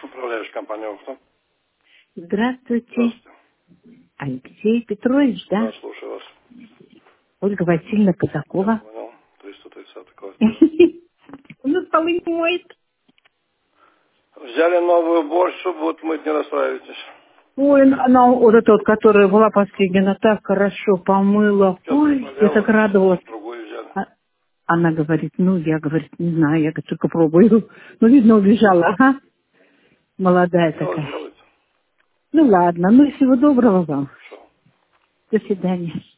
Управляешь компанией «Опта». Здравствуйте. Здравствуйте. Алексей Петрович, Да, да? слушаю вас. Ольга Васильевна Я Казакова. понял. 330 квартира. Ну, полы не моет. Взяли новую борщу, будут мыть, не расстраивайтесь. Ой, она вот эта вот, которая была последняя, так хорошо помыла. Что-то Ой, я так заболела, радовалась. другую взяли. А- Она говорит, ну, я, говорит, не знаю, я говорит, только пробую. Ну, видно, убежала, ага. Молодая Дело такая. сделается. Ну, ладно, ну, всего доброго вам. Хорошо. До свидания.